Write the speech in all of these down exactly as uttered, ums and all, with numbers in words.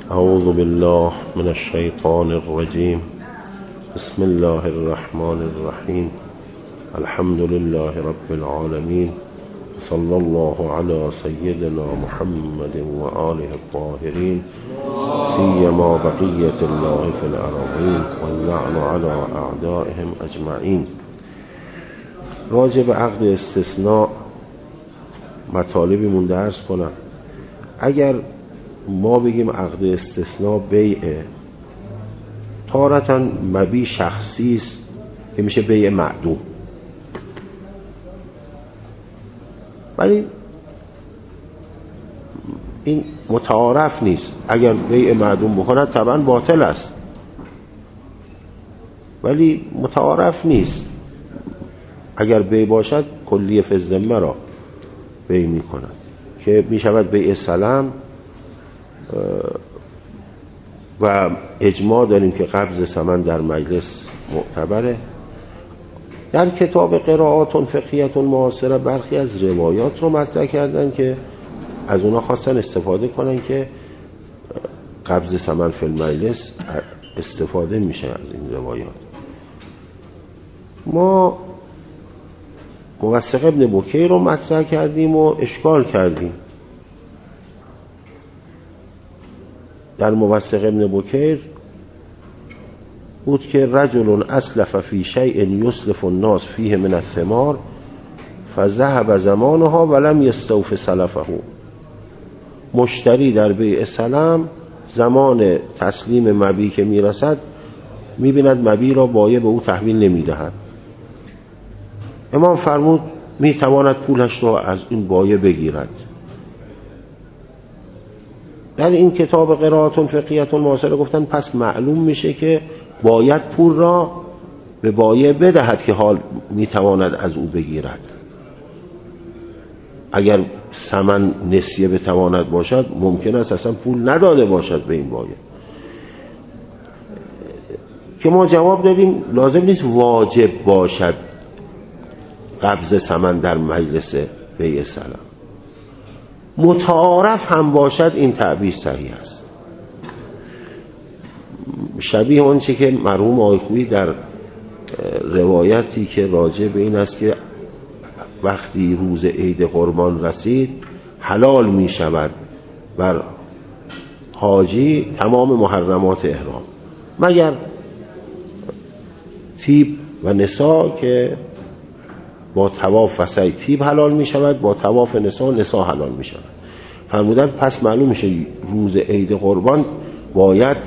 اعوذ بالله من الشیطان الرجیم. بسم الله الرحمن الرحیم. الحمد لله رب العالمین. صلی الله علی سیدنا محمد و آله الطاهرین، سیما بقیة الله فی الارضین و اللعن علی اعدائهم اجمعین. راجع به عقد استثناء مطالبی من درس کنم. اگر ما بگیم عقد استثناء بیعه، تارتاً مبی شخصی است که میشه بیع معدوم، ولی این متعارف نیست. اگر بیع معدوم بکند طبعا باطل است، ولی متعارف نیست. اگر بیع باشد کلیه فی الذمه را بیع می کند که می شود بیع سلم، و اجماع داریم که قبض ثمن در مجلس معتبره. در کتاب قرائات فقهیه معاصره برخی از روایات رو مطرح کردن که از اونا خواستن استفاده کنن که قبض ثمن فی المجلس استفاده میشه از این روایات. ما موثق ابن بکیر رو مطرح کردیم و اشکال کردیم. در موثق ابن بکیر بود که رجل اسلف فی شیء یسلف الناس فیه من الثمار فذهب زمانها ولم یستوف سلفه. مشتری در بیع سلم زمان تسلیم مبیع که میرسد میبیند مبیع را بایع به او تحویل نمیدهد. امام فرمود میتواند پولش را از این بایع بگیرد. در این کتاب قرائات فقهیه معاصره گفتن پس معلوم میشه که باید پول را به بایع بدهد که حال میتواند از او بگیرد. اگر ثمن نسیه بتواند باشد ممکن است اصلا پول نداده باشد به این بایع. که ما جواب دادیم لازم نیست واجب باشد قبض ثمن در مجلس بیع سلم، متعارف هم باشد این تعبیر صحیح است. شبیه اون چه که مرحوم آقای خویی در روایتی که راجع به این است که وقتی روز عید قربان رسید حلال می شود بر حاجی تمام محرمات احرام مگر طیب و نسا، که با طواف و سعی طیب حلال می شود، با طواف نسا نسا حلال می شود. فرمودن پس معلوم میشه روز عید قربان باید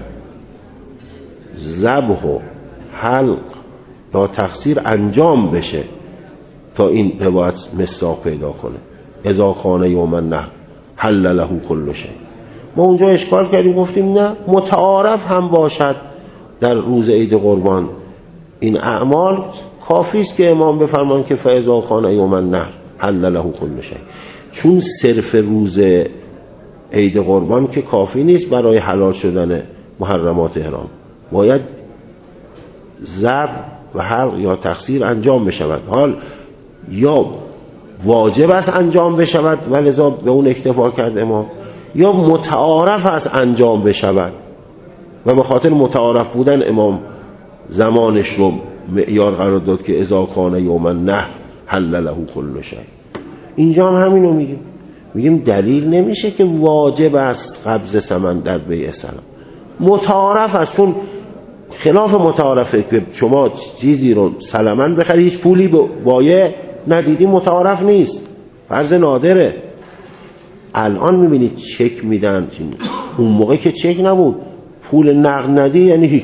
ذبح و حلق یا تقصیر انجام بشه تا این روایت مصداق پیدا کنه. اذا کان یوم النحر حل له کل شیء. ما اونجا اشکال کردیم گفتیم نه، متعارف هم باشد در روز عید قربان این اعمال کافی است که امام بفرمان که فاذا کان یوم النحر حل له کل شیء. چون صرف روز عید قربان که کافی نیست برای حلال شدن محرمات احرام، باید ذبح و حلق یا تقصیر انجام بشود. حال یا واجب است انجام بشود و لذا به اون اکتفا کرد امام، یا متعارف است انجام بشود و به خاطر متعارف بودن امام زمانش رو معیار قرار داد که اذا کان یوم النحر حل له کل شیء. اینجا هم همینو میگیم، میگیم دلیل نمیشه که واجب است قبض ثمن در بیع سلم، متعارف است. چون خلاف متعارفه که شما چیزی رو سلمن بخری هیچ پولی بایع ندیدی، متعارف نیست، فرض نادره. الان میبینید چک میدن، اون موقع که چک نبود پول نقد ندی یعنی هیچ.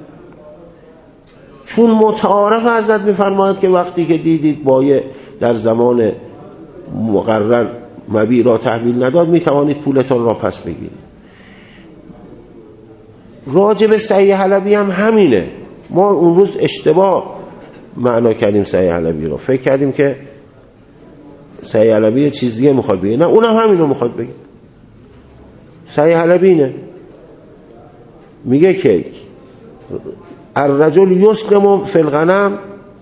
چون متعارف حضرت میفرماید که وقتی که دیدید بایع در زمان مقرر مبیع را تحویل نداد میتوانید پولتان را پس بگیرید. راجب صحیح حلبی هم همینه. ما اون روز اشتباه معنا کردیم صحیح حلبی رو، فکر کردیم که صحیح حلبی یه چیز دیگه میخواد بگه، نه اونم همینو میخواد بگه. صحیح حلبی اینه، میگه که الرجل یسلم فی الغنم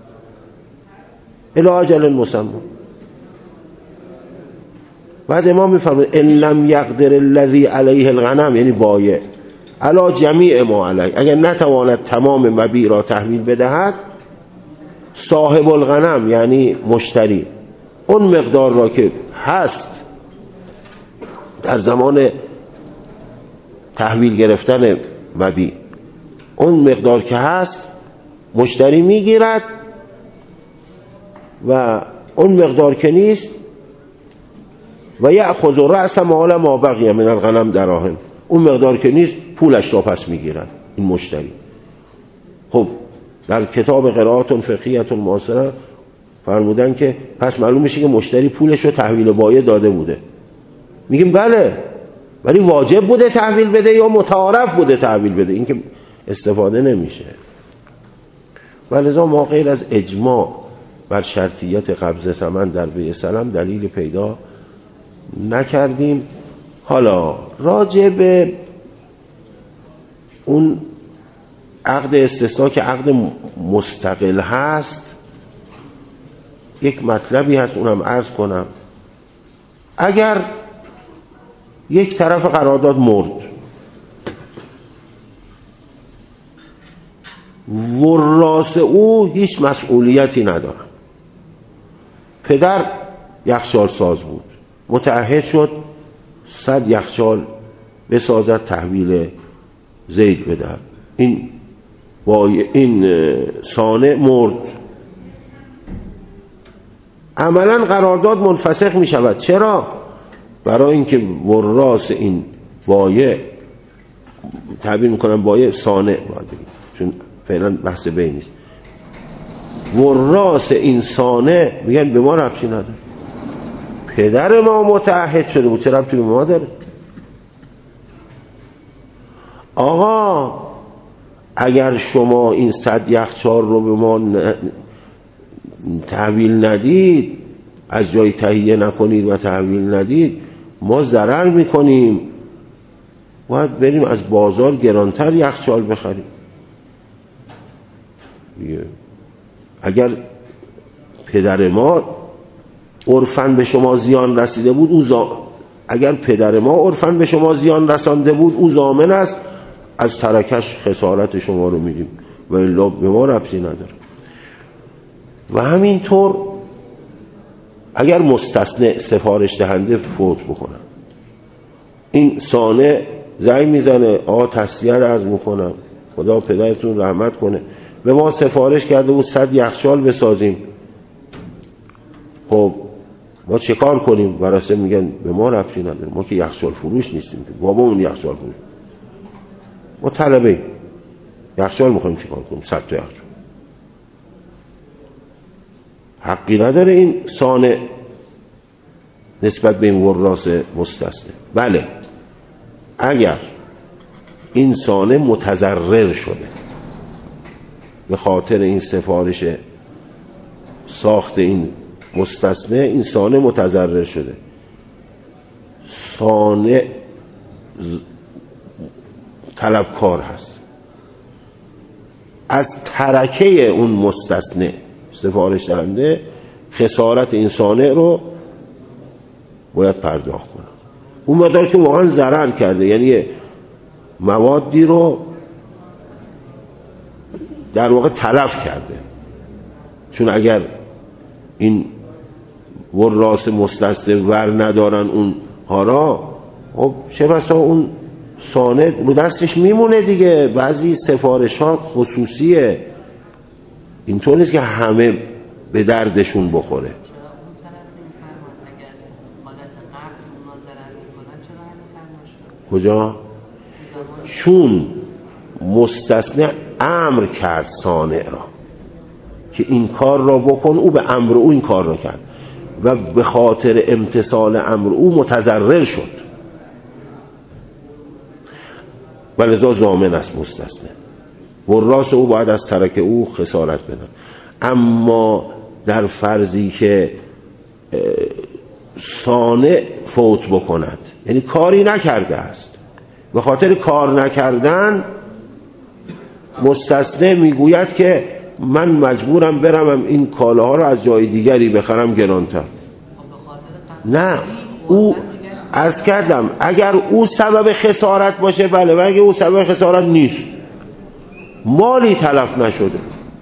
الی اجل مسمى. بعد امام میفرماید ان لم یقدر الذی علیه الغنم، یعنی بایع علا جمیع ما علی، اگر نتواند تمام مبیع را تحویل بدهد، صاحب الغنم یعنی مشتری اون مقدار را که هست در زمان تحویل گرفتن مبیع، اون مقدار که هست مشتری میگیرد و اون مقدار که نیست و یأخذ رأس مال ما بقی من الغنم دراهم، اون مقدار که نیست پولش را پس میگیرد این مشتری. خب در کتاب قرائات فقهیه المعاصره فرمودن که پس معلوم میشه که مشتری پولش رو تحویل بایع داده بوده. میگیم بله، ولی واجب بوده تحویل بده یا متعارف بوده تحویل بده؟ این که استفاده نمیشه. ولذا ما غیر از اجماع بر شرطیت قبض ثمن در بیع سلم دلیل پیدا نکردیم. حالا راجع به اون عقد استثناء که عقد مستقل هست یک مطلبی هست، اونم عرض کنم. اگر یک طرف قرارداد مرد، وراث او هیچ مسئولیتی ندارن، پدر یخچال ساز بود، متعهد شد صد یخچال بسازد تحویل زید بدهد، این این صانع مرد، عملا قرارداد منفسخ می شود. چرا؟ برای اینکه وراث این بایع، تعبیر میکنم بایع صانع باید بگیم چون فعلا بحث بین نیست، وراث این صانع میگن به ما ربطی نداره، پدر ما متعهد شده بود، چه ربطی به ما داره؟ آقا اگر شما این صد یخچال رو به ما تحویل ندید، از جای تهیه نکنید و تحویل ندید، ما ضرر میکنیم، باید بریم از بازار گرانتر یخچال بخریم. اگر پدر ما عرفاً به شما زیان رسیده بود، او زا... اگر پدر ما عرفاً به شما زیان رسانده بود، او ضامن است از ترکش خسارت شما رو میدیم و الا به ما ربطی نداره. و همینطور اگر مستثنی سفارش دهنده فوت بکنن، این صانع زنگ میزنه آقا تسلیت عرض میکنم، خدا پدرتون رحمت کنه، به ما سفارش کرده بود صد یخچال بسازیم، خب ما چه کار کنیم؟ ورثه میگن به ما ربطی نداره، ما که یخچال فروش نیستیم، بابامون یخچال فروش، ما طلبه یخچال میخوایم چه کار کنیم؟ صد تا یخچال. حقی نداره این صانع نسبت به این وراث مستثنی. بله اگر این صانع متضرر شده به خاطر این سفارش ساخت این مستثنی، این صانع متضرر شده، صانع طلبکار هست، از ترکه اون مستثنی سفارش دهنده خسارت این صانع رو باید پرداخت کنه. اون مقدار که واقعا ضرر کرده، یعنی موادی رو در واقع تلف کرده، چون اگر این وراث مستثنی ور ندارن اون هارا، خب چه بسا اون صانع رو دستش میمونه دیگه. بعضی سفارش ها خصوصیه، اینطور نیست که همه به دردشون بخوره. کجا؟ چون مستثنی امر کرد صانع را که این کار را بکن، او به امر او این کار را کرد و به خاطر امتثال امر او متضرر شد، ولذا ضامن است مستثنی، وراث او باید از ترک او خسارت بدن. اما در فرضی که صانع فوت بکند، یعنی کاری نکرده است، به خاطر کار نکردن مستثنی میگوید که من مجبورم برم این کالاها رو از جای دیگری بخرم گرانتر. نه، او عرض کردم اگر او سبب خسارت باشه بله، و اگر او سبب خسارت نیست، مالی تلف نشده،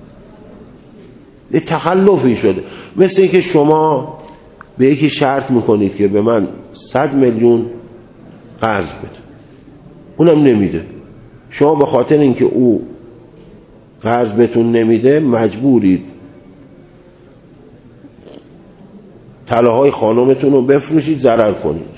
یه تخلفی شده. مثل اینکه شما به یکی شرط میکنید که به من صد میلیون قرض بده، اونم نمیده، شما به خاطر اینکه او قرض بهتون نمیده مجبورید طلاهای خانمتون رو بفروشید ضرر کنید.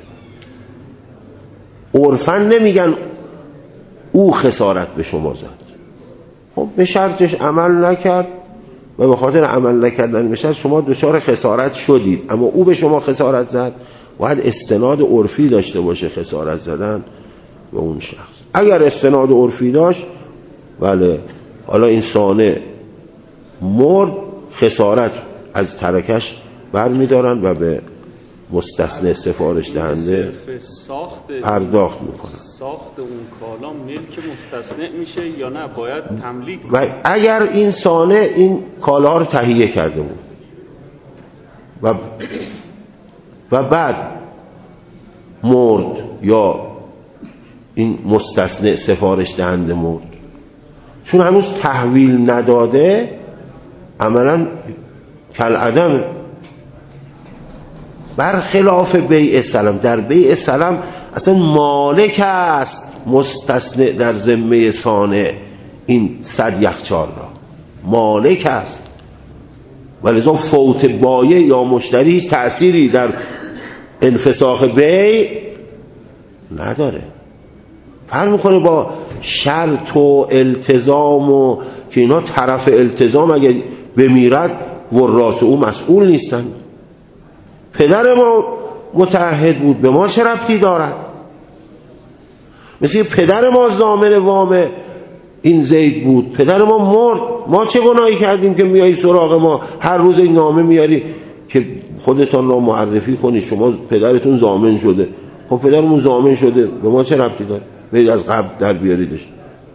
عرفاً نمیگن او خسارت به شما زد، خب به شرطش عمل نکرد و به خاطر عمل نکردن به شرط شما دچار خسارت شدید، اما او به شما خسارت زد، باید استناد عرفی داشته باشه خسارت زدن به اون شخص. اگر استناد عرفی داشت بله، حالا این صانع مرد، خسارت از ترکش برمیدارن و به مستثنی سفارش دهنده پرداخت میکنن. ساخت اون کالا ملک مستثنی میشه یا نه باید تملیک؟ و اگر این صانع این کالا رو تهیه کرده بود و و بعد مرد یا این مستثنی سفارش دهنده مرد، چون هنوز تحویل نداده عملا کالعدمه. برخلاف بیع سلم، در بیع سلم اصلا مالک است مستثنی در ذمه صانع این صد یخچال را، مالک است، ولذا فوت بایع یا مشتری هیچ تأثیری در انفساخ بیع نداره. فرق میکنه با شرط و التزام و که اینا طرف التزام اگر بمیرد وراث او مسئول نیستن. پدر ما متعهد بود، به ما چه ربطی دارد؟ مثل پدر ما ضامن وام این زید بود، پدر ما مرد، ما چه گناهی کردیم که میایی سراغ ما هر روز این نامه میاری که خودتان را معرفی کنید شما پدرتون ضامن شده؟ خب پدرمون ضامن شده، به ما چه ربطی داره؟ برید از قبل در بیاریدش.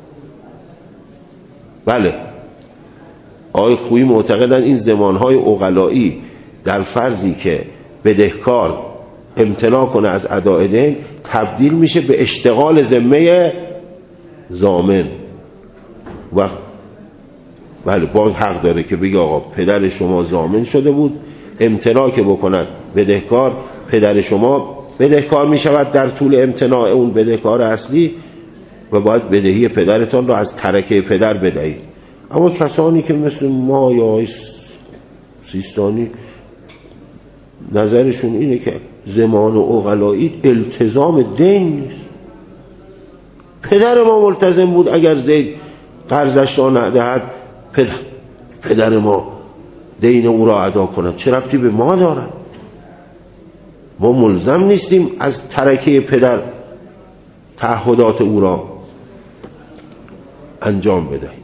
بله، آقای خویی معتقدن این زمانهای عقلایی در فرضی که بدهکار امتناع کنه از اداء دین تبدیل میشه به اشتغال ذمه ضامن و بله باز حق داره که بگه آقا پدر شما ضامن شده بود، امتناع که بکند بدهکار، پدر شما بدهکار میشود در طول امتناع اون بدهکار اصلی و باید بدهی پدرتان رو از ترکه پدر بدهید. اما کسانی که مثل ما یا آقای سیستانی نظرشون اینه که زمان و عقلایی التزام دین نیست. پدر ما ملتزم بود اگر زید قرضش را ندهد پدر, پدر ما دین او را ادا کند، چه ربطی به ما دارد؟ ما ملزم نیستیم از ترکه پدر تعهدات او را انجام بدهیم.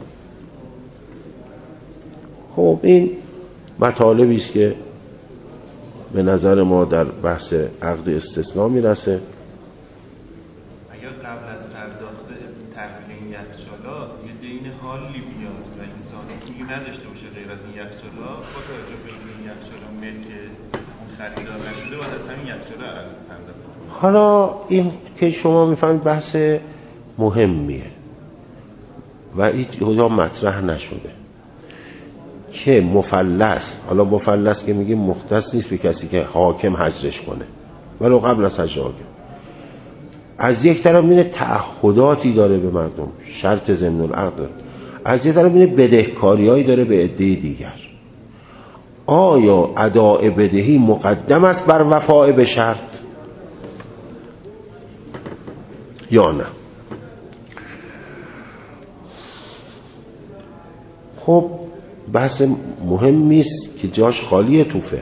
خب این مطالبی است که به نظر ما در بحث عقد استثناء میرسه. اگر قبل از پرداخت تحویل این یخچالا یه دین حالی بیاد و انسان پولی نداشته باشه غیر از این یخچالا، با توجه به این یخچالا ملک اون خریدار نشده باید از همین یخچالا پرداخت. حالا این که شما میفهمید بحث مهمیه و هیچ کجا مطرح نشده که مفلس، حالا مفلس که میگه مختص نیست به کسی که حاکم حجرش کنه، ولو قبل از حجر حاکم، از یک طرف اینه تعهداتی داره به مردم، شرط ضمن العقد داره، از یک طرف اینه بدهکاریایی داره به عده دیگر. آیا اداء بدهی مقدم است بر وفاء به شرط یا نه؟ خب بحث مهمی است که جاش خالیه توفه.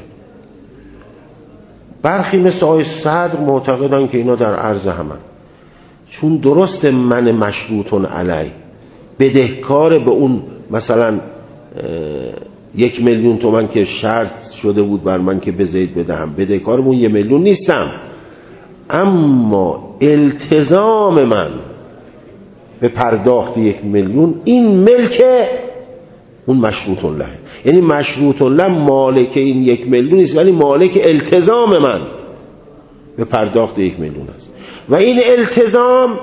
برخی مثل آقای صدر معتقدن که اینا در عرض همن، چون درست من مشروطون علی بدهکار به اون مثلا یک میلیون تومن که شرط شده بود بر من که به زید بدهم، بدهکارمون یک میلیون نیستم، اما التزام من به پرداخت یک میلیون این ملک اون مشروط له، یعنی مشروط له مالک این یک میلیون نیست ولی مالک التزام من به پرداخت یک میلیون است و این التزام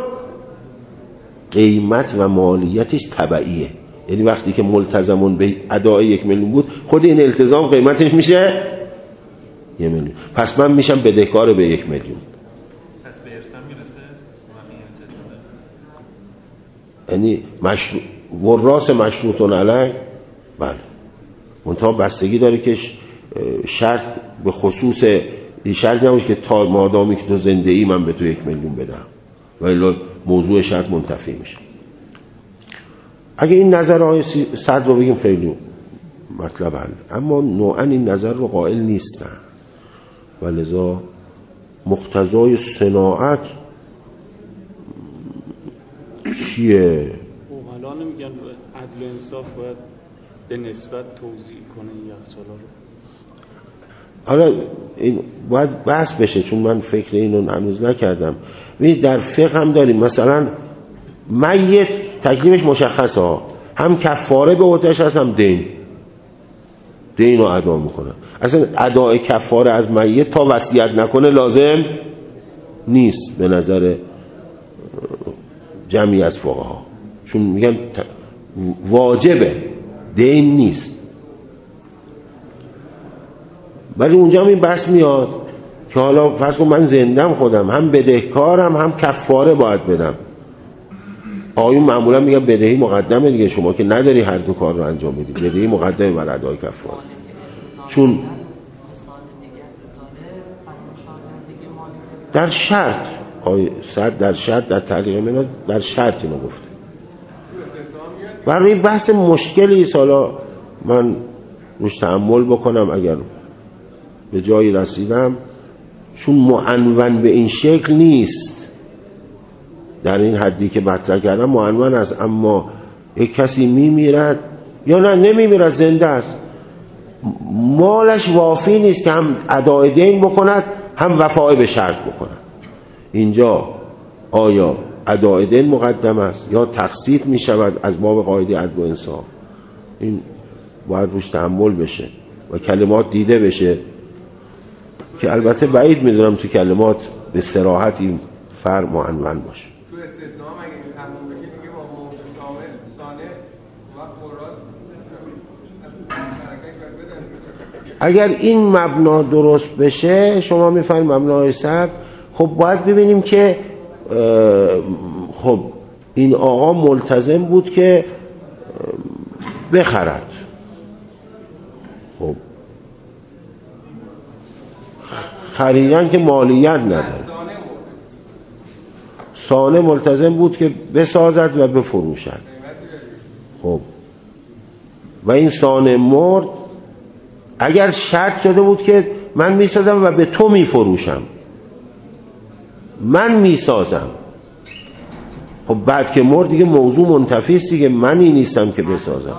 قیمت و مالیتش تبعیه. یعنی وقتی که ملتزمون به ادای یک میلیون بود، خود این التزام قیمتش میشه یک میلیون. پس من میشم بدهکار به یک میلیون. پس به ارثم میرسه یعنی مشروع وراث مشروطون علیه. بله، منتها بستگی داره که شرط به خصوص شرط نباشه که تا مادامی که تو زنده ای من به تو یک میلیون بدم، ولی موضوع شرط منتفی میشه. اگه این نظر آقای صدر رو بگیم خیلی مطلب حل، اما نوعا این نظر رو قائل نیستن و لذا مقتضای صناعت چیه؟ اوغلان میگن عدل و انصاف باید به نسبت توزیع کنه این یخچالا رو. حالا این باید بحث بشه، چون من فکر اینو هنوز نکردم. ببینید در فقه هم داریم، مثلا میت تکلیفش مشخصه ها، هم کفاره به عهده‌اش هست، هم دین دین رو ادا میکنه. اصلا ادای کفاره از میت تا وصیت نکنه لازم نیست به نظر جمعی از فقها، چون میگن واجبه، دین نیست. ولی اونجا هم این بحث میاد که حالا فرض کن من زندم خودم هم بدهکارم هم کفاره باید بدم. آیون معمولا میگن بدهی مقدمه دیگه، شما که نداری هر دو کار رو انجام بدی، بدهی مقدمه بر ادای کفاره. چون در شرط آی صد در شرط در تعلیق مناز در شرط اینو گفته. برای بحث مشکلی سالا من روش تأمل بکنم اگر به جایی رسیدم، چون معنون به این شکل نیست در این حدی که مطرح کردم معنون است، اما یک کسی میمیرد یا نه نمیمیرد، زنده است، مالش وافی نیست که هم ادای دین بکند هم وفای به شرط بکند. اینجا آیا ادای دین مقدم است یا تقسیط می شود از باب قاعده عدل و انصاف؟ این باید روش تأمل بشه و کلمات دیده بشه که البته بعید میدونم تو کلمات به صراحت این فرق معنون باشه. تو استثناء اگه این تموم بشه دیگه با موضوع شامل سانه و قرات اگر این مبنا درست بشه، شما میفهمید مبنای سب، خب باید ببینیم که خب این آقا ملتزم بود که بخرد، خب خریدن که مالیت نداره، سانه ملتزم بود که بسازد و بفروشد. خب و این سانه مرد، اگر شرط شده بود که من میسازم و به تو میفروشم، من میسازم، خب بعد که مرد دیگه موضوع منتفی است دیگه، منی نیستم که بسازم.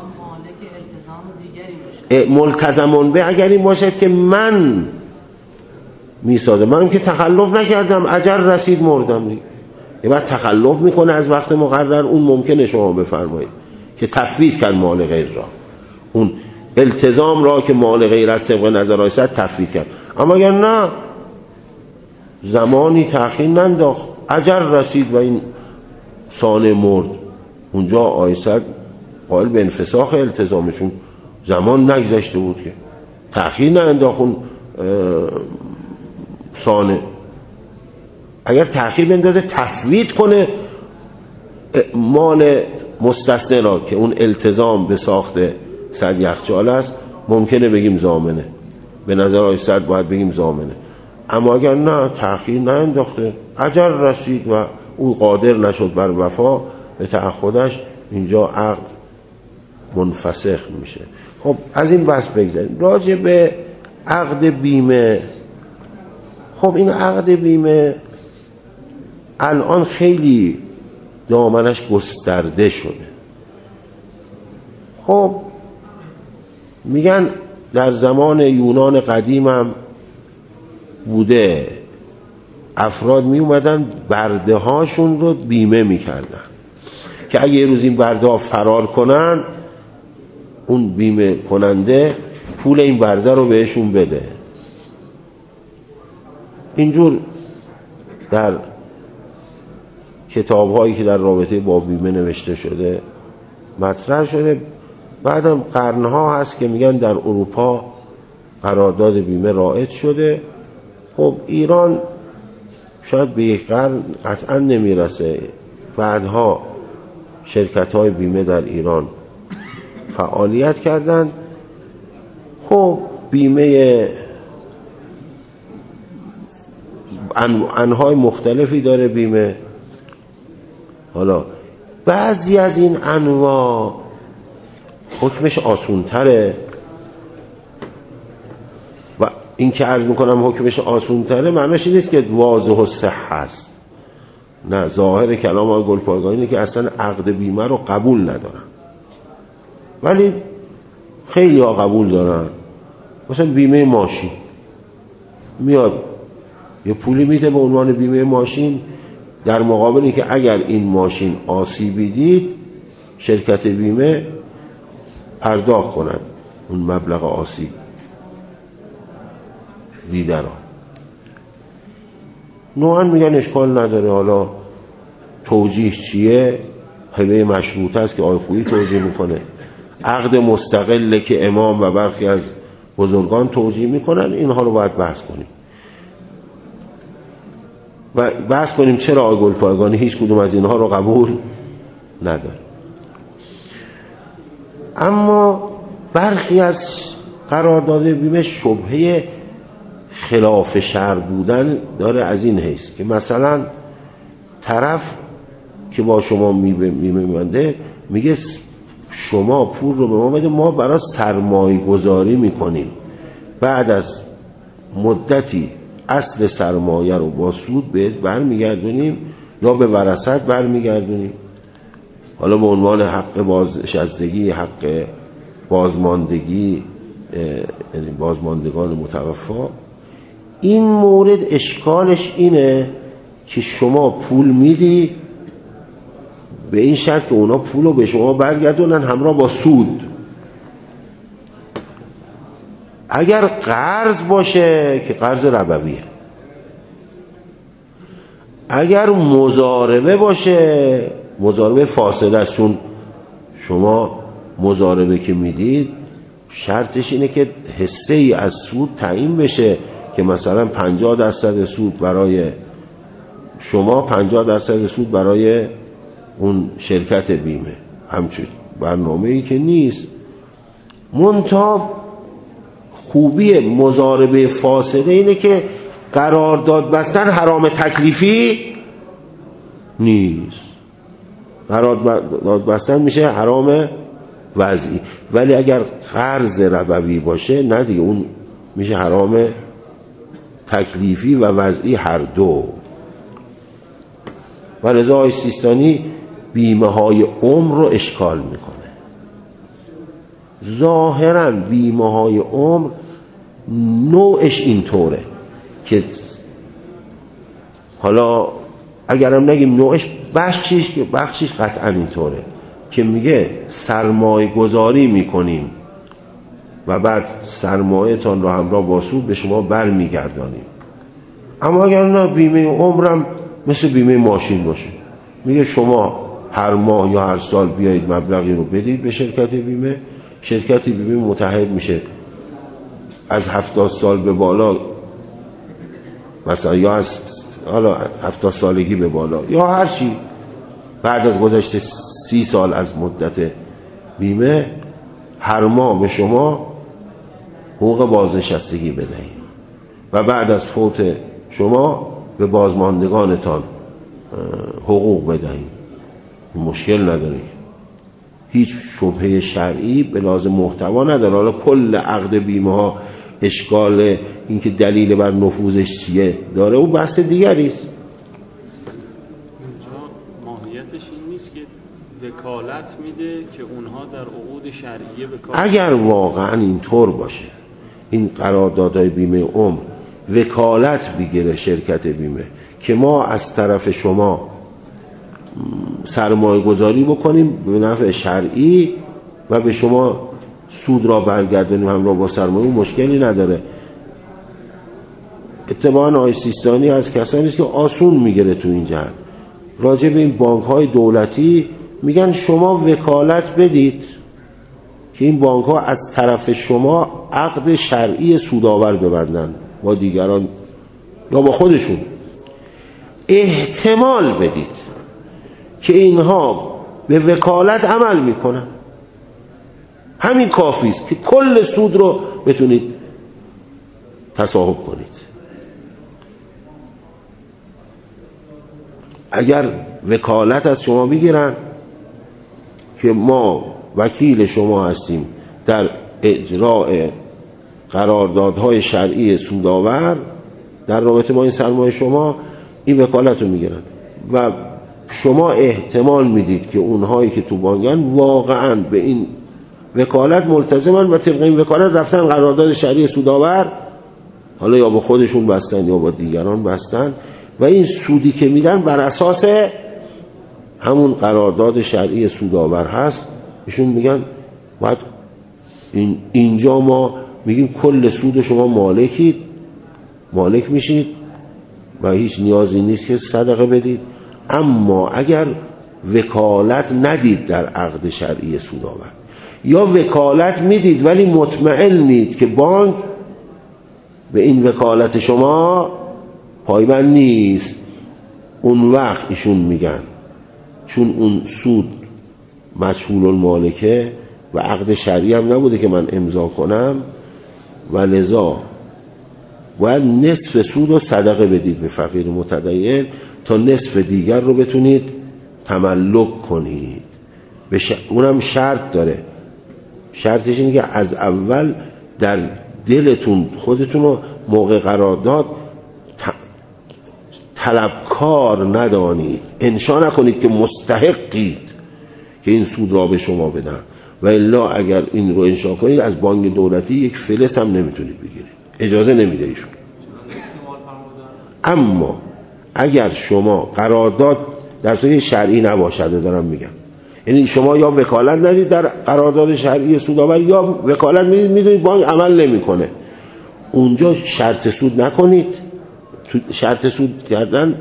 ملتزمون به اگر این باشد که من میسازم، منم که تخلف نکردم، اجل رسید مردم دیگه. یه بعد تخلف میکنه از وقت مقرر، اون ممکنه شما بفرمایید که تفویض کرد مال غیر را، اون التزام را که مال غیر از طبق نظر آیسد تفویض کرد. اما اگر نه زمانی تأخیر ننداخت، اجل رسید و این سانه مرد، اونجا آیسد قائل به انفساخ التزامشون، زمان نگذشته بود که تأخیر ننداخت اون سانه. اگر تأخیر بندازه تفویض کنه مال مستثنی را که اون التزام به ساخت صد یخچال است، ممکنه بگیم ضامنه، به نظر آی صد باید بگیم ضامنه. اما اگر نه تأخیر ننداخته، اجل رسید و اون قادر نشد بر وفا به تعهدش، اینجا عقد منفسخ میشه. خب از این بحث بگذاریم. راجع به عقد بیمه، خب این عقد بیمه الان خیلی دامنش گسترده شده. خب میگن در زمان یونان قدیم هم بوده، افراد می اومدن برده هاشون رو بیمه میکردن که اگه یه روز این برده ها فرار کنن، اون بیمه کننده پول این برده رو بهشون بده. اینجور در کتاب هایی که در رابطه با بیمه نوشته شده مطرح شده. بعدم قرنها هست که میگن در اروپا قرارداد بیمه رایج شده. خب ایران شاید به یک قرن قطعا نمیرسه. بعدها شرکت های بیمه در ایران فعالیت کردن. خب بیمه انواع مختلفی داره بیمه. حالا بعضی از این انواع حکمش آسونتره و این که عرض میکنم حکمش آسونتره معنیش این نیست که واضح و صح هست. نه، ظاهر کلام آقای گلپایگانی اینه که اصلا عقد بیمه رو قبول ندارن، ولی خیلی ها قبول دارن. مثلا بیمه ماشین میاد یه پولی میده به عنوان بیمه ماشین، در مقابلی که اگر این ماشین آسیبی دید شرکت بیمه پرداخت کنند اون مبلغ آسیب دیده را. نوعا میگن اشکال نداره. حالا توجیه چیه؟ هبه مشروطه است که آقای خویی توجیه میکنه، عقد مستقله که امام و برخی از بزرگان توجیه میکنن. اینها رو باید بحث کنیم و بحث کنیم چرا آقای گلپایگانی هیچ کدوم از اینها رو قبول نداره. اما برخی از قرارداد بیمه شبهه خلاف شرع بودن داره از این حیث که مثلا طرف که با شما میبنده میگه شما پول رو به ما بده، ما برای سرمایه گذاری میکنیم، بعد از مدتی اصل سرمایه رو با سود بهت برمیگردونیم یا به ورثت برمیگردونیم. حالا به عنوان حق بازنشستگی، حق بازماندگی، یعنی بازماندگان متوفا. این مورد اشکالش اینه که شما پول میدی به این شرط که اونا پول رو به شما برگردونن همراه با سود. اگر قرض باشه که قرض ربویه، اگر مضاربه باشه مضاربه فاسده است، چون شما مضاربه که میدید شرطش اینه که حصه ای از سود تعیین بشه که مثلا پنجاه درصد سود برای شما، پنجاه درصد سود برای اون شرکت بیمه. همچون برنامه ای که نیست. منتها خوبی مضاربه فاسده اینه که قرارداد بستن حرام تکلیفی نیست، قرارداد بستن میشه حرام وضعی. ولی اگر قرض ربوی باشه نه دیگه، اون میشه حرام تکلیفی و وضعی هر دو. و رضا آقای سیستانی بیمه های عمر رو اشکال میکنه. ظاهرا بیمه های عمر نوعش اینطوره که حالا اگرم نگیم نوعش، بخشیش که بخشیش قطعا اینطوره که میگه سرمایه گذاری میکنیم و بعد سرمایه تان رو همراه با سود به شما بر میگردانیم. اما اگر نه، بیمه عمرم مثل بیمه ماشین باشه، میگه شما هر ماه یا هر سال بیایید مبلغی رو بدید به شرکت بیمه، شرکت بیمه متحد میشه از هفتاد سال به بالا، مثلا یا از حالا هفتاد سالگی به بالا یا هر چی، بعد از گذشت سی سال از مدت بیمه هر ماه به شما حقوق بازنشستگی بدهید و بعد از فوت شما به بازماندگانتان حقوق بدهید. مشکل نداره، هیچ شبهه شرعی به لازم محتوا نداره. حالا کل عقد بیمه ها اشکال این که دلیل بر نفوذش چیه داره، اون بحث دیگری است. اینجا ماهیتش این نیست که وکالت میده که اونها در عقود شرعیه وکالت. اگر واقعا اینطور باشه، این قراردادهای بیمه عمر وکالت بگیره شرکت بیمه که ما از طرف شما سرمایه گذاری بکنیم به نفع شرعی و به شما سود را برگردونیم همراه با سرمایه، مشکلی نداره. اتباعاً آقای سیستانی از کسانی است که آسون میگیره تو این جهت. راجع به این بانک های دولتی میگن شما وکالت بدید که این بانک ها از طرف شما عقد شرعی سودآور ببندن با دیگران یا با خودشون. احتمال بدید که اینها به وکالت عمل میکنن. همین کافی است که کل سود رو بتونید تصاحب کنید. اگر وکالت از شما بگیرن که ما وکیل شما هستیم در اجراء قراردادهای شرعی سودآور در رابطه با این سرمایه شما، این وکالت رو میگیرن و شما احتمال میدید که اونهایی که تو بانکن واقعا به این وکالت ملتزمن و طبق این وکالت رفتن قرارداد شرعی سودآور، حالا یا با خودشون بستن یا با دیگران بستن و این سودی که میدن بر اساس همون قرارداد شرعی سودآور هست. ایشون میگن باید این اینجا ما میگیم کل سود شما مالکید، مالک میشید و هیچ نیازی نیست که صدقه بدید. اما اگر وکالت ندید در عقد شرعی سودآور یا وکالت میدید ولی مطمئن نید که بانک به این وکالت شما پایبند نیست، اون وقت ایشون میگن چون اون سود مجهول المالکه و عقد شرعی هم نبوده که من امضا کنم و لذا باید نصف سود رو صدقه بدید به فقیر متدین تا نصف دیگر رو بتونید تملک کنید. بش... اونم شرط داره. شرطش اینه که از اول در دلتون خودتون رو موقع قرارداد ت... طلبکار ندانید، انشا نکنید که مستحقید که این سود را به شما بدن و الا اگر این رو انشا کنید از بانک دولتی یک فلس هم نمیتونید بگیرید، اجازه نمیده ایشون. اما اگر شما قرارداد در صورت شرعی نباشه دارم میگم، یعنی شما یا وکالت ندید در قرارداد شرعی سودآور یا وکالت میدید میدونید بانک عمل نمیکنه، اونجا شرط سود نکنید. شرط سود کردن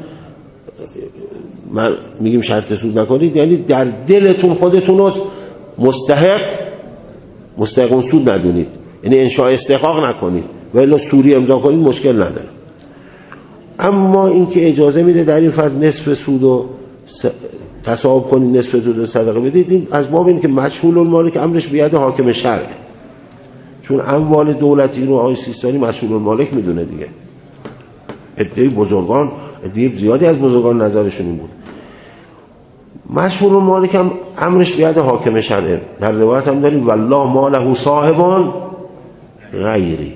من میگیم شرط سود نکنید یعنی در دلتون خودتون رو مستحق مستحق اون سود ندونید، یعنی انشاء استحقاق نکنید و الا سوری امضا کنید مشکل نداره. اما اینکه اجازه میده در این فصل نصف سود رو تصاحب کنید، نصف سود رو صدقه بدید، این از باب این که مجهول المالک امرش بیاد حاکم شرع، چون اموال دولتی رو آقای سیستانی مجهول المالک میدونه دیگه. عده بزرگان عده زیادی از بزرگان نظرشون این بود. مجهول المالک هم امرش بیاد حاکم شرع. در روایت هم داریم والله ماله صاحبان غیری.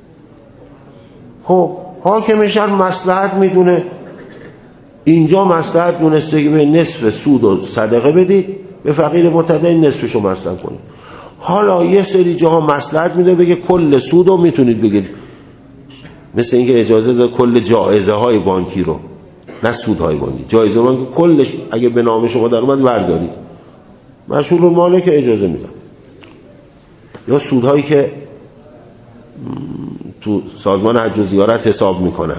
خب حاکم شرع مصلحت میدونه، اینجا مصلحت دونسته که به نصف سود و صدقه بدید به فقیر متدین نصفشو مصرف کنید. حالا یه سری جاها مصلحت میده بگه کل سود رو میتونید بگید، مثل اینکه اجازه داد کل جایزه های بانکی رو، نه سود های بانکی، جایزه بانکی کلش اگه به نام شما در اومد بردارید، مشغول المالک اجازه میدن. یا سودهایی که تو سازمان حج و زیارت حساب میکنن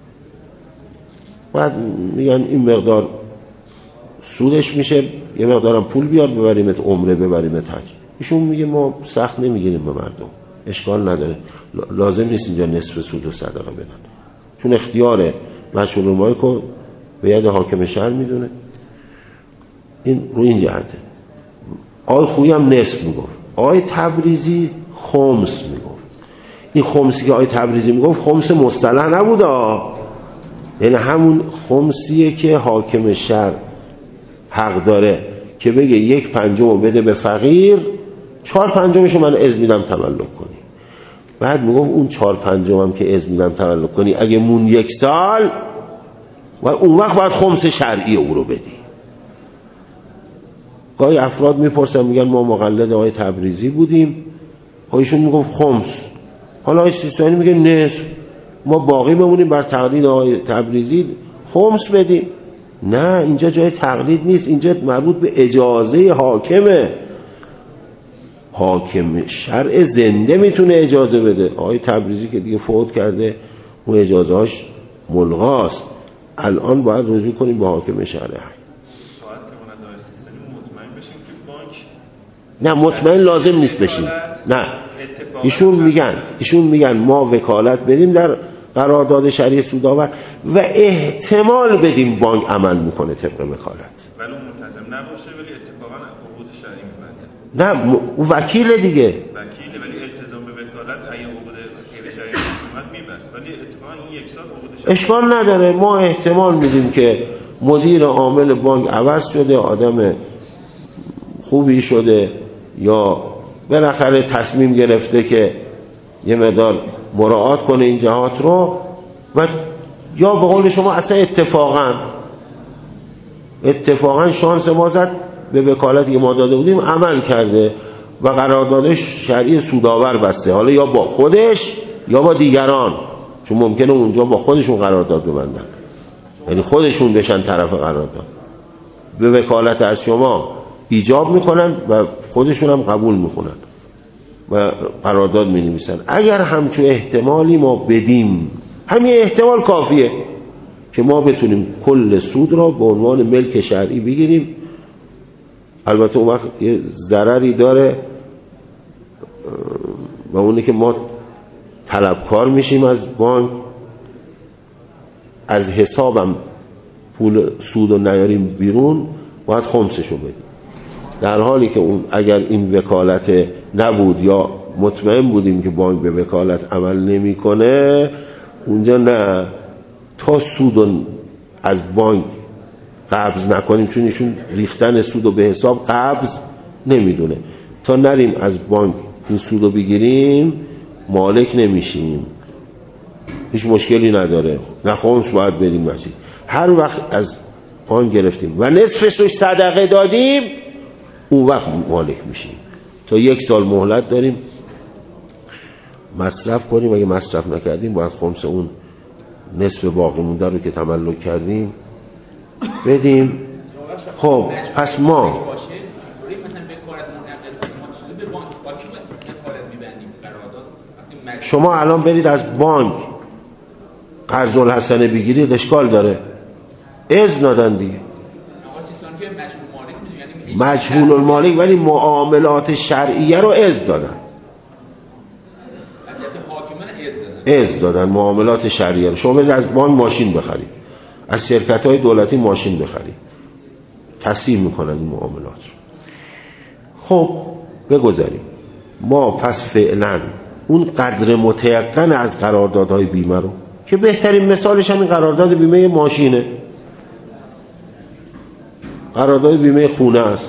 بعد میگن این مقدار سودش میشه، یه مقدارم پول بیار ببریمت عمره ببریمت حج. ایشون میگه ما سخت نمیگیریم به مردم، اشکال نداره، لازم نیست اینجا نصف سود و صدقه بدن، چون اختیار مشغول المالک رو به ید حاکم شهر میدونه. این رو این جهته. آقای خویی هم نصف میگفت، آقای تبریزی خمس میگفت. این خمسی که آقای تبریزی میگفت خمس مصطلح نبوده، یعنی همون خمسیه که حاکم شهر حق داره که بگه یک پنجم بده به فقیر، چهار پنجمشو من اذن میدم تملک کنی. بعد میگفت اون چهار پنجم هم که اذن میدم تملک کنی اگه مون یک سال و اون وقت باید خمس شرعی او رو بدی. گاهی افراد میپرسن میگن ما مقلد آقای تبریزی بودیم، ایشون میگفت خمس، حالا آقای سیستانی میگه نصف، ما باقی بمونیم بر تقلید آقای تبریزی خمس بدیم. نه، اینجا جای تقلید نیست، اینجا مربوط به اجازه حاکمه. حاکم شرع زنده میتونه اجازه بده. آقای تبریزی که دیگه فوت کرده اون اجازهاش ملغاست. الان باید رجوع کنیم به حاکم شرعی. نه مطمئن لازم نیست بشیم. نه ایشون میگن ایشون میگن ما وکالت بدیم در قرارداد شرعی سودآور و احتمال بدیم بانک عمل میکنه طبق وکالت، ولی اون ملتزم نباشه ولی اتفاقا عقود شرعی میبنده. نه اون وکیل دیگه، وکیل ولی التزام به وکالت اگه عقود غیر شرعی اومد میبست، ولی اتفاقا این یک سال عقود شرعی اشکال نداره. ما احتمال میدیم که مدیر عامل بانک عوض شده، آدم خوبی شده، یا بالاخره تصمیم گرفته که یه مقدار مراعات کنه این جهات رو، و یا به قول شما اصلا اتفاقا اتفاقا شانس ما زد به وکالتی که ما داده بودیم عمل کرده و قراردادش شرعی سودآور بسته، حالا یا با خودش یا با دیگران، چون ممکنه اونجا با خودشون قرارداد ببندن، یعنی خودشون بشن طرف قرارداد، به وکالت از شما ایجاب میکنن و خودشون هم قبول میکنن و قرارداد مینویسن. اگر همچون احتمالی ما بدیم، همین احتمال کافیه که ما بتونیم کل سود را به عنوان ملک شرعی بگیریم. البته اون وقت یه ضرری داره و اونه که ما طلبکار میشیم از بانک، از حسابم پول سود رو نیاریم بیرون باید خمسشو بدیم، در حالی که اون اگر این وکالت نبود یا مطمئن بودیم که بانک به وکالت عمل نمیکنه، اونجا نه تا سود از بانک قبض نکنیم، چون ایشون ریختن سودو به حساب قبض نمیدونه، تا نریم از بانک این سودو بگیریم مالک نمیشیم. هیچ مشکلی نداره، نه خمس باید بدیم مسیح. هر وقت از بانک گرفتیم و نصفش رو صدقه دادیم اون وقت مالک میشیم. تا یک سال مهلت داریم مصرف کنیم، اگه مصرف نکردیم باید خمس اون نصف باقی مونده رو که تملک کردیم بدیم. خب پس ما شما الان برید از بانک قرض الحسنه بگیرید اشکال داره؟ اذن دادن دیگه، مجهول المالک، ولی معاملات شرعیه رو اذن دادن، اذن دادن معاملات شرعیه رو. شما برید از بانک ماشین بخرید، از شرکت های دولتی ماشین بخرید، تصحیح میکنن این معاملات رو. خب بگذاریم ما پس فعلا اون قدر متیقن از قراردادهای بیمه رو، که بهترین مثالش همین قرارداد بیمه ماشینه، قرارداد بیمه خونه است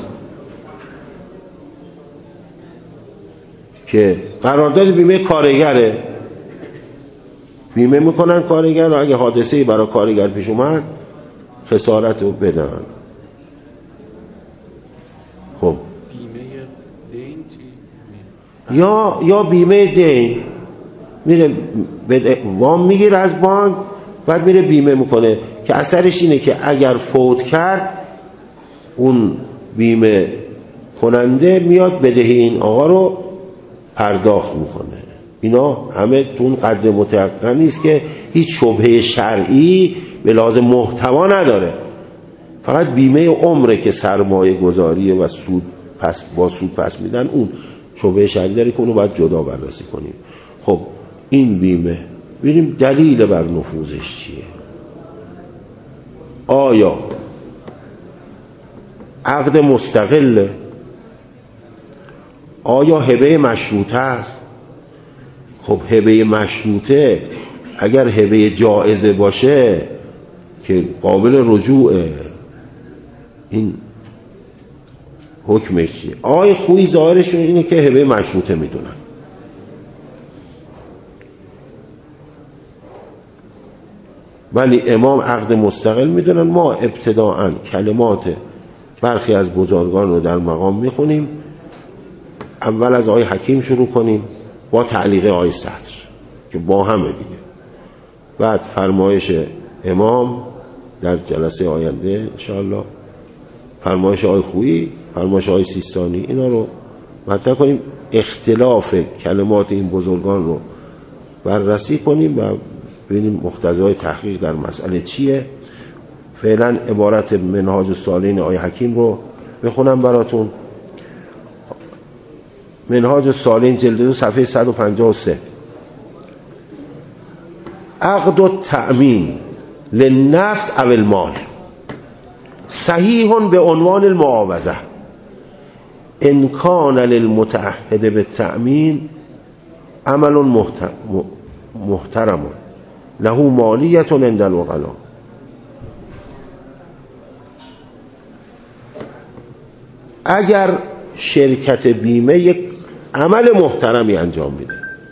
که قرارداد بیمه کارگره، بیمه میکنن کارگر رو، اگه حادثه‌ای برای کارگر پیش اومد خسارت رو بدن. خب بیمه دین چی؟ یا یا بیمه دین، میره وام میگیره از بانک، بعد میره بیمه میکنه که اثرش اینه که اگر فوت کرد اون بیمه کننده میاد بدهی این آقا رو پرداخت میکنه. اینا همه تون قدر متيقن نیست که هیچ شبهه شرعی به لازم محتوا نداره، فقط بیمه عمره که سرمایه گذاریه و سود پس با سود پس میدن، اون شبهه شرعی داره که اونو باید جدا بررسی کنیم. خب این بیمه ببینیم دلیل بر نفوذش چیه. آیا عقد مستقله؟ آیا هبه مشروطه است؟ خب هبه مشروطه اگر هبه جائزه باشه که قابل رجوعه، این حکمش چیه؟ آقای خویی ظاهرشون اینه که هبه مشروطه میدونن، ولی امام عقد مستقل میدونن. ما ابتداعا کلمات برخی از بزرگان رو در مقام میخونیم. اول از آقای حکیم شروع کنیم با تعلیق آقای صدر که با همه دیگه، بعد فرمایش امام در جلسه آینده انشاءالله، فرمایش آقای خویی، فرمایش آقای سیستانی، اینا رو مطرح کنیم، اختلاف کلمات این بزرگان رو بررسی کنیم و ببینیم مقتضای تحقیق در مسئله چیه. فعلا عبارت منهاج السالکین آقای حکیم رو بخونم براتون. منهاج السالکین جلد دو صفحه صد و پنجاه و سه. عقد التأمین للنفس او المال صحیح به عنوان المعاوضه ان کان للمتعهد بالتأمین عمل محترم له مالیت عند الوکلا. اگر شرکت بیمه یک عمل محترمی انجام میده،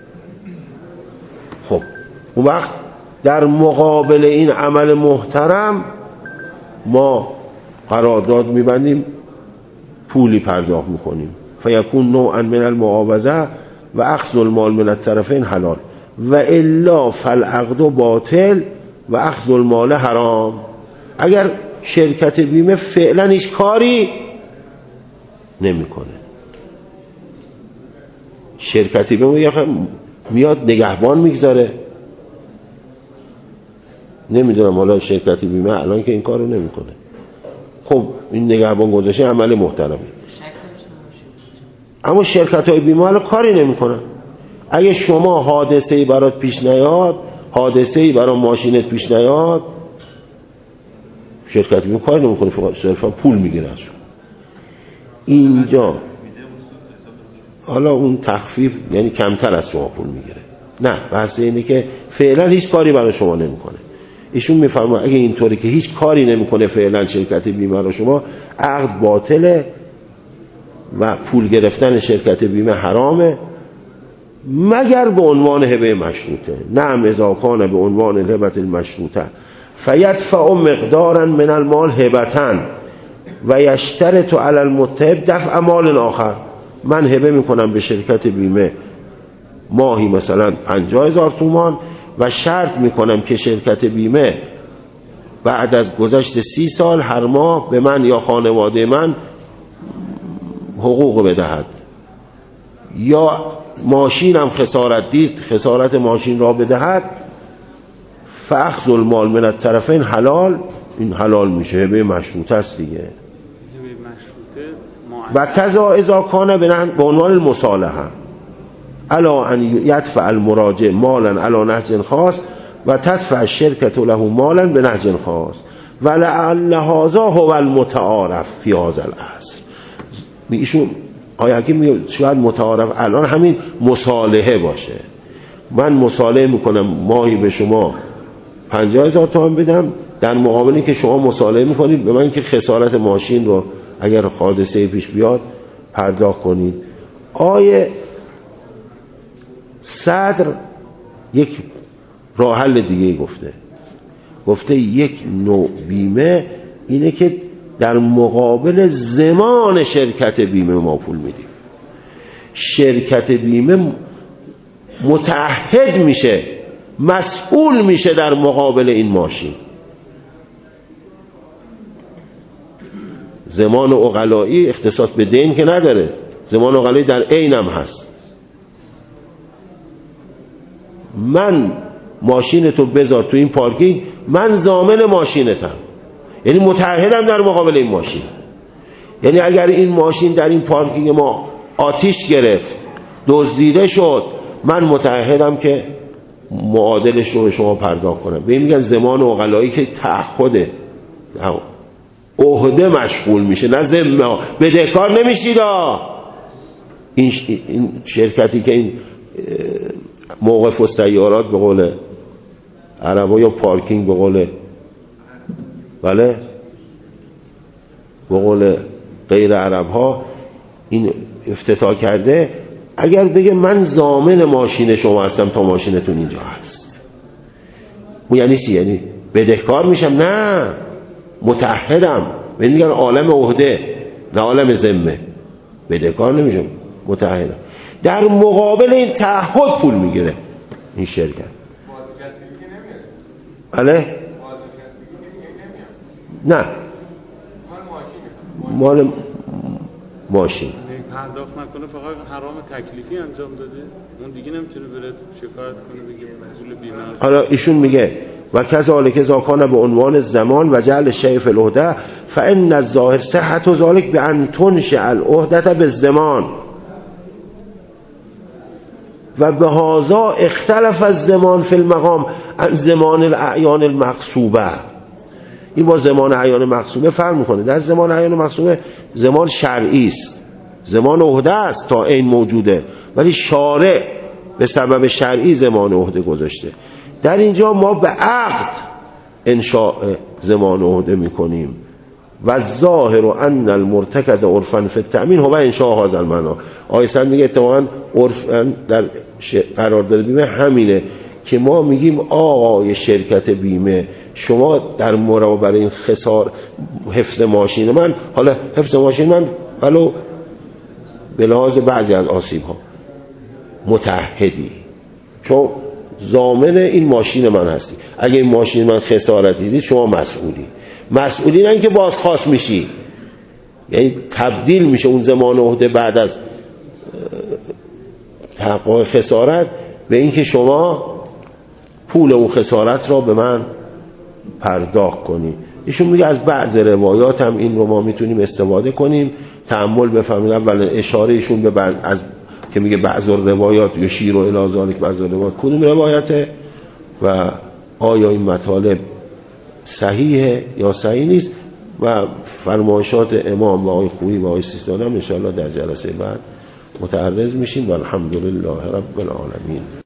خب اون وقت در مقابل این عمل محترم ما قرارداد میبندیم، پولی پرداخت میکنیم. فیکون نوعا من المعاوضه و اخذ المال من الطرفین حلال و الا فالعقد باطل و اخذ المال حرام. اگر شرکت بیمه فعلا هیچ کاری نمیکنه، شرکت بیمه میاد نگهبان میگذاره، نمیدونم حالا شرکت بیمه الان که این کارو نمیکنه، خب این نگهبان گذاشته عمل محترمی. اما شرکت های بیمه حالا کاری نمیکنن. اگه شما حادثه‌ای برات پیش نیاد، حادثه‌ای برای ماشینت پیش نیاد، شرکت بیمه کاری نمیکنه، صرفا پول میگیره از شما. اینجا حالا اون تخفیف یعنی کمتر از شما پول میگیره. نه، بحث اینه که فعلا هیچ کاری برای شما نمیکنه. ایشون میفرماید اگه اینطوری که هیچ کاری نمیکنه فعلا شرکت بیمه رو شما، عقد باطله و پول گرفتن شرکت بیمه حرامه مگر به عنوان هبه مشروطه. نعم اذا کان به عنوان الهبه المشروطه فیدفع مقدارا من المال هبتن و یشترط علی المتهب دفع مال آخر. من هبه میکنم به شرکت بیمه ماهی مثلا پنجاه هزار تومان و شرط میکنم که شرکت بیمه بعد از گذشت سی سال هر ماه به من یا خانواده من حقوق بدهد، یا ماشینم خسارت دید خسارت ماشین را بدهد. فاخذ المال من الطرفین حلال، این حلال میشه، هبه مشروطه است دیگه. و کذا اذا کان به عنوان المصالحه الا ان یدفع المراجع مالا علی نهج خاص و تدفع الشرکه له مالا به نهج خاص و لعل هذا هو المتعارف فی هذا الاصل. ایشون آیا که میگه شاید متعارف الان همین مصالحه باشه، من مصالحه میکنم ماهی به شما پنجاه هزار تومان بدم در مقابلی که شما مصالحه میکنید به من که خسارت ماشین رو اگر حادثه پیش بیاد پرداخت کنید. آیه صدر یک راه حل دیگه گفته، گفته یک نوع بیمه اینه که در مقابل ضمان شرکت بیمه ما پول میدیم. شرکت بیمه متعهد میشه، مسئول میشه در مقابل این ماشین. ضمان عقلایی اختصاص به دین که نداره، ضمان عقلایی در عین هم هست. من ماشین تو بذار تو این پارکینگ، من ضامن ماشینتم، یعنی متعهدم در مقابل این ماشین. یعنی اگر این ماشین در این پارکینگ ما آتیش گرفت، دزدیده شد، من متعهدم که معادلش رو به شما پرداخت کنم. به این میگن ضمان عقلایی که تعهده، عهده مشغول میشه، نه ذمه. بدهکار نمیشید. این شرکتی که این موقف السیارات به قول عربا یا پارکینگ به قول بله به قول غیر عرب ها این افتتاح کرده، اگر بگه من ضامن ماشین شما هستم تا ماشینتون اینجا هست، اون یعنی چی؟ یعنی بدهکار میشم؟ نه، متعهدم. من میگن عالم عهده نه عالم ذمه. بدهکار نمیشم، متعهدم. در مقابل این تعهد پول میگیره این شرکت. بله؟ نه، مال ماشین. پرداخت نکنه فقط حرام تکلیفی انجام داده، اون دیگه نمیتونه بره شکایت کنه بگه پول بیمه. حالا ایشون میگه و کذالک اذا کان به عنوان زمان و جعل الشیء فی العهده فان الظاهر صحت ذلك بان تنشئ العهده بالزمان و به هذا اختلف الزمان فی المقام عن زمان الاعیان المقصوبه. این با زمان اعیان مقصوبه فرق میکنه. در زمان اعیان مقصوبه زمان شرعی است، زمان عهده است تا این موجوده، ولی شارع به سبب شرعی زمان عهده گذاشته. در اینجا ما به عقد انشاء زمان عهده میکنیم و ظاهر ان المرتکز عرفا فی التأمین هو انشاء هذا المعنی. آیسن میگه اتفاقا عرفا در قرارداد بیمه همینه که ما میگیم آقای شرکت بیمه شما در مورد برای این خسار حفظ ماشین من، حالا حفظ ماشین من ولو به لحاظ بعضی از آسیب ها متعهدی، چون ضامن این ماشین من هستی، اگه این ماشین من خسارت دیدی شما مسئولی. مسئولی نه اینکه بازخواست میشی، یعنی تبدیل میشه اون زمان عهده بعد از تحقق خسارت به اینکه شما پول اون خسارت را به من پرداخت کنی. ایشون میگه از بعض روایات هم این رو ما میتونیم استفاده کنیم. تأمل بفهمید اولا اشاره ایشون به بعض از که میگه بعض روایات یشیر و الی ذلک بعض روایات کدوم روایته و آیا این مطالب صحیحه یا صحیح نیست و فرمایشات امام و آقای خویی و آقای سیستانی هم ان شاء الله در جلسه بعد متعرض میشیم و الحمدلله رب العالمین.